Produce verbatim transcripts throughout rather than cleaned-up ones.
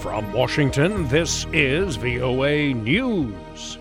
From Washington, this is V O A News.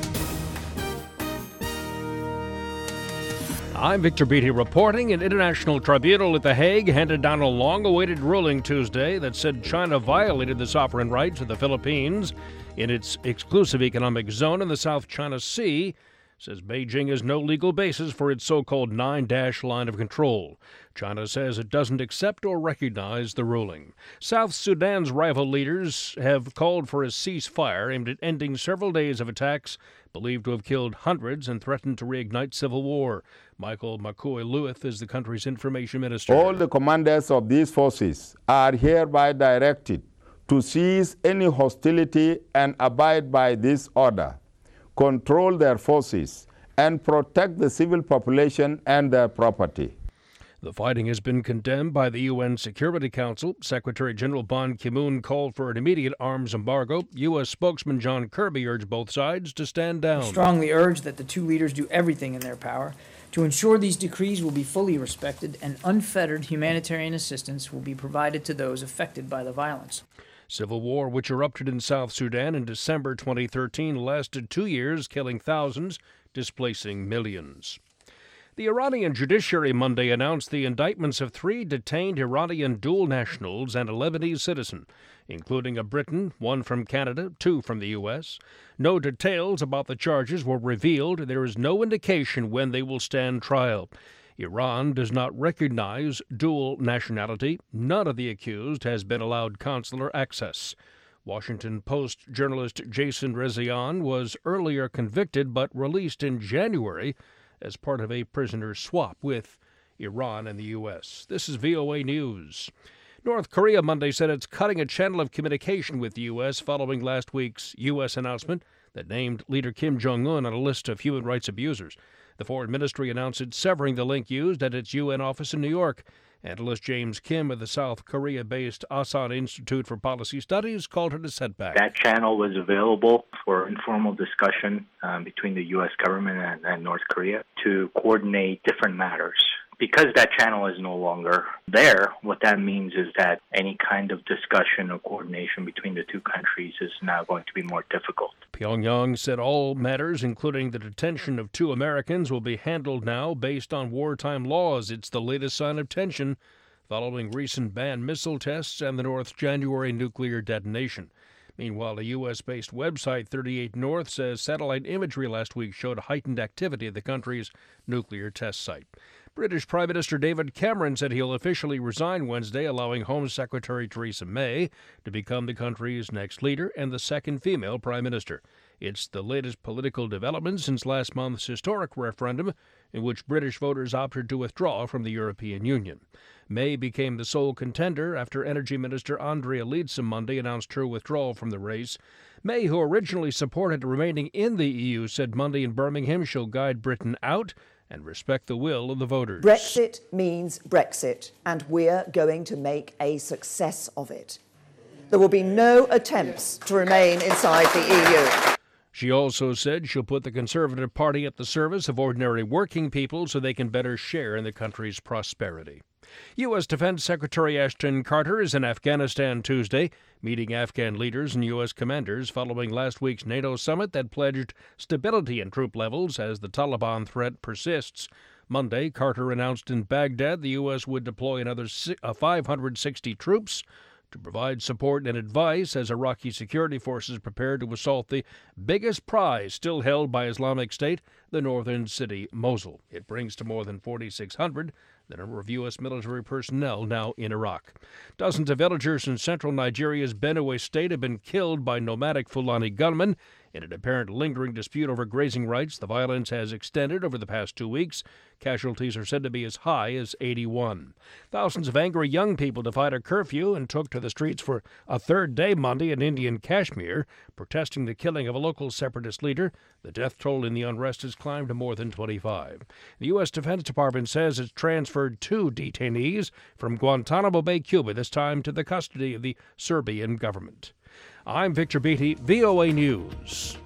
I'm Victor Beatty reporting. An international tribunal at The Hague handed down a long-awaited ruling Tuesday that said China violated the sovereign rights of the Philippines in its exclusive economic zone in the South China Sea. Says Beijing has no legal basis for its so-called nine-dash line of control. China says it doesn't accept or recognize the ruling. South Sudan's rival leaders have called for a ceasefire aimed at ending several days of attacks believed to have killed hundreds and threatened to reignite civil war. Michael McCoy-Lewis is the country's information minister. All the commanders of these forces are hereby directed to cease any hostility and abide by this order, control their forces, and protect the civil population and their property. The fighting has been condemned by the U N Security Council. Secretary General Ban Ki-moon called for an immediate arms embargo. U S spokesman John Kirby urged both sides to stand down. We strongly urge that the two leaders do everything in their power to ensure these decrees will be fully respected and unfettered humanitarian assistance will be provided to those affected by the violence. Civil war, which erupted in South Sudan in December twenty thirteen, lasted two years, killing thousands, displacing millions. The Iranian judiciary Monday announced the indictments of three detained Iranian dual nationals and a Lebanese citizen, including a Briton, one from Canada, two from the U S. No details about the charges were revealed. There is no indication when they will stand trial. Iran does not recognize dual nationality. None of the accused has been allowed consular access. Washington Post journalist Jason Rezaian was earlier convicted but released in January as part of a prisoner swap with Iran and the U S. This is V O A News. North Korea Monday said it's cutting a channel of communication with the U S following last week's U S announcement that named leader Kim Jong-un on a list of human rights abusers. The foreign ministry announced it's severing the link used at its U N office in New York. Analyst James Kim of the South Korea-based Asan Institute for Policy Studies called it a setback. That channel was available for informal discussion um, between the U S government and, and North Korea to coordinate different matters. Because that channel is no longer there, what that means is that any kind of discussion or coordination between the two countries is now going to be more difficult. Pyongyang said all matters, including the detention of two Americans, will be handled now based on wartime laws. It's the latest sign of tension following recent banned missile tests and the North's January nuclear detonation. Meanwhile, a U S-based website, thirty-eight North, says satellite imagery last week showed heightened activity at the country's nuclear test site. British Prime Minister David Cameron said he'll officially resign Wednesday, allowing Home Secretary Theresa May to become the country's next leader and the second female prime minister. It's the latest political development since last month's historic referendum in which British voters opted to withdraw from the European Union. May became the sole contender after Energy Minister Andrea Leadsom Monday announced her withdrawal from the race. May, who originally supported remaining in the E U, said Monday in Birmingham she'll guide Britain out and respect the will of the voters. Brexit means Brexit, and we're going to make a success of it. There will be no attempts to remain inside the E U. She also said she'll put the Conservative Party at the service of ordinary working people so they can better share in the country's prosperity. U S. Defense Secretary Ashton Carter is in Afghanistan Tuesday, meeting Afghan leaders and U S commanders following last week's NATO summit that pledged stability in troop levels as the Taliban threat persists. Monday, Carter announced in Baghdad the U S would deploy another five hundred sixty troops to provide support and advice as Iraqi security forces prepare to assault the biggest prize still held by Islamic State, the northern city Mosul. It brings to more than forty-six hundred the number of U S military personnel now in Iraq. Dozens of villagers in central Nigeria's Benue state have been killed by nomadic Fulani gunmen in an apparent lingering dispute over grazing rights. The violence has extended over the past two weeks. Casualties are said to be as high as eighty-one. Thousands of angry young people defied a curfew and took to the streets for a third day Monday in Indian Kashmir, protesting the killing of a local separatist leader. The death toll in the unrest has climbed to more than twenty-five. The U S. Defense Department says it's transferred two detainees from Guantanamo Bay, Cuba, this time to the custody of the Serbian government. I'm Victor Beatty, V O A News.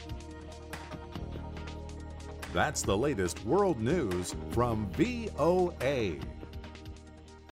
That's the latest world news from V O A.